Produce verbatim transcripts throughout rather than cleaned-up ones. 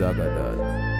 Zagadad.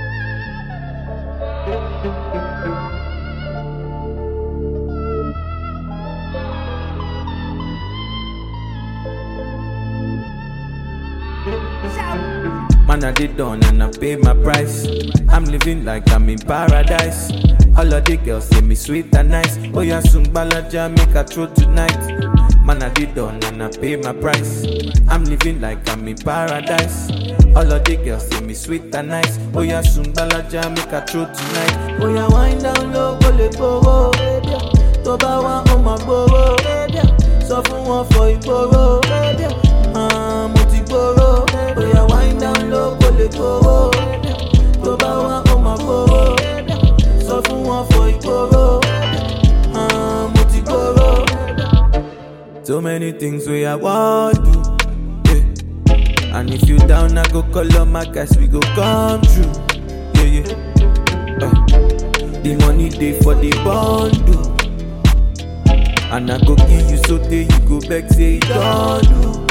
Man, I did done and I pay my price. I'm living like I'm in paradise. All of the girls say me sweet and nice. Oh yeah, soon balaja make a throw tonight. Man, I did done and I pay my price. I'm living like I'm in paradise. All of the girls say me sweet and nice. Oh yeah, soon balaja make a throw tonight. Oh yeah, wind down low, go le go. Toba wa on my boro. So fun one for igboro. Ah, mo ti gboro. Oh yeah, wind down low, go le go. Toba wa on my boro. So fun one for igboro. Ah, mo ti gboro. So many things we I want to, yeah. And if you down, I go call on my guys, we go come true, yeah, yeah. Uh, the money day for the bundle, and I go give you so day you go back say it done.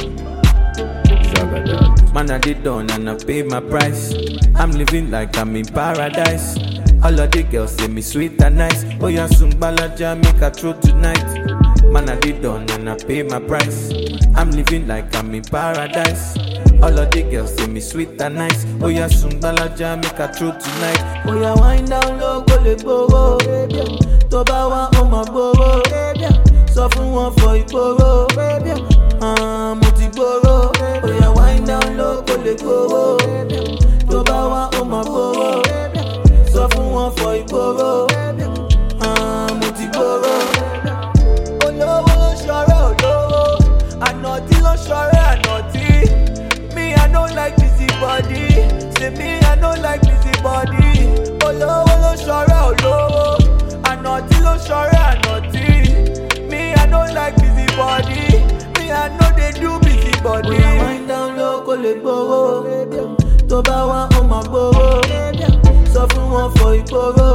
Man, I did done and I pay my price. I'm living like I'm in paradise. All of the girls say me sweet and nice. Oh yeah, soon balaja make a throw tonight. Man, I did done and I pay my price. I'm living like I'm in paradise. All of the girls say me sweet and nice. Oh yeah, soon balaja make a throw tonight. Oh yeah, wind down low, go le go. Toba wa on my boro. So fun one for igboro. Ah, mo ti gboro. Oh yeah, wind down low, go le go. Toba wa on my boro. So fun one for igboro. Ah, mo ti gboro. Me, I don't like busy body. Say me, I don't like busy body. Olo, olo, shore, olo. I naughty, lo, shore, I naughty. Me, I don't like busy body. Me, I know they do busy body. When I wind down low, go le go. Toba wa on my boro. So fun one for igboro.